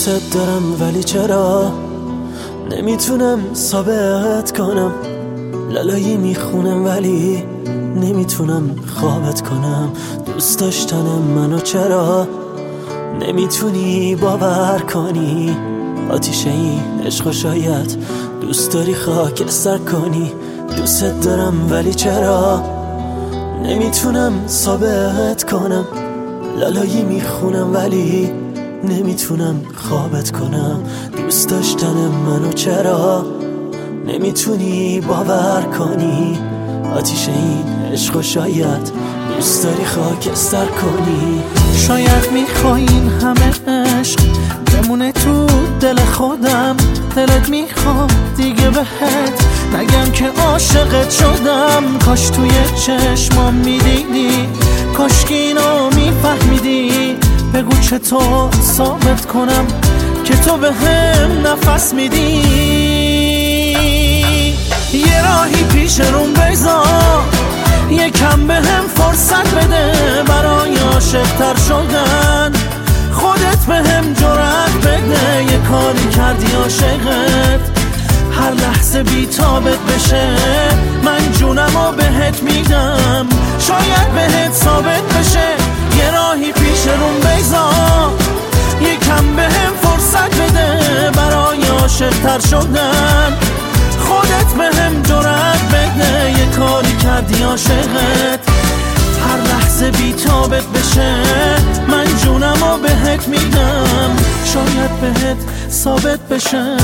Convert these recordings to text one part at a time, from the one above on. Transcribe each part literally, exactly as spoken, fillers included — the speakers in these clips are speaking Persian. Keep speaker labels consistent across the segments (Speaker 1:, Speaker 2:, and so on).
Speaker 1: دوست دارم ولی چرا نمیتونم ثابت کنم، لالایی میخونم ولی نمیتونم خوابت کنم. دوست داشتن منو چرا نمیتونی باور کنی؟ آتیشه این عشق شاید دوست داری خاکستر کنی. دوست دارم ولی چرا نمیتونم ثابت کنم، لالایی میخونم ولی نمیتونم خوابت کنم. دوست داشتن منو چرا نمیتونی باور کنی؟ آتیش این عشق شاید دوست داری خاکستر کنی.
Speaker 2: شاید میخوای این همه عشق بمونه تو دل خودم، دلت میخواد دیگه بهت نگم که عاشقت شدم. کاش توی چشمام میدیدی، کاش که اینو میفهمیدی. بگو چطور ثابت کنم که تو به هم نفس میدی. یه راهی پیش روم بذار، یکم به هم فرصت بده برای عاشق‌تر شدن. خودت به هم جرأت بده، یه کاری کردی عاشقت هر لحظه بی تابت بشه. من جونمو بهت میدم، شاید بهت ثابت بشه. یه راهی پیش روم بذار، یکم به هم فرصت بده برای عاشق‌تر شدن. خودت به هم جرأت بده، یه کاری کردی عاشقت هر لحظه بی تابت بشه. من جونمو بهت میدم، شاید بهت ثابت بشه.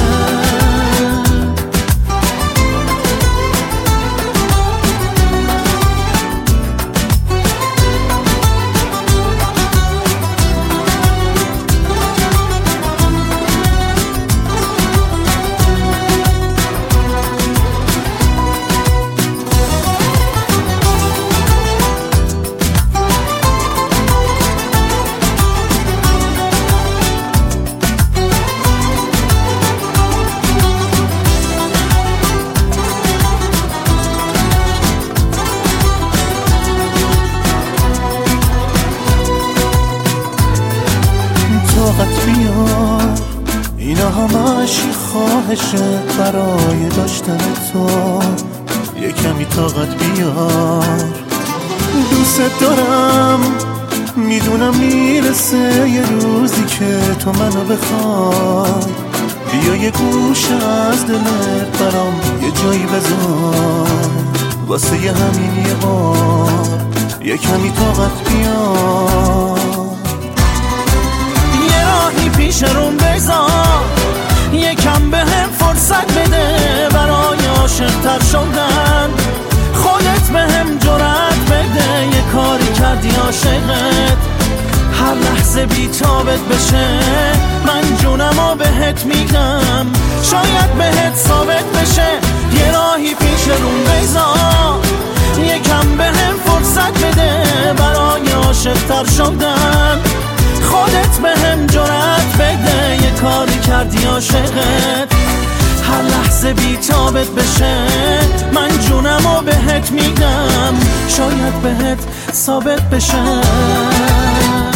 Speaker 2: طاقت بیار، اینا همش خواهشه برای داشتن تو. یه کمی طاقت بیار، دوست دارم میدونم میرسه یه روزی که تو منو بخوای. بیا یه گوشه از دلت برام یه جایی بذار، واسه یه همین یه بار یه کمی طاقت بیار. پیش روم بذار، یکم به هم فرصت بده برای عاشق‌تر شدن. خودت به هم جرأت بده، یه کاری کردی عاشقت هر لحظه بی تابت بشه. من جونمو بهت میدم، شاید بهت ثابت بشه. یه راهی پیش روم بذار، یکم به هم فرصت بده برای عاشق‌تر شدن. خودت به هم جرأت بده، یه کاری کردی عاشقت هر لحظه بی تابت بشه. من جونمو بهت میدم، شاید بهت ثابت بشه.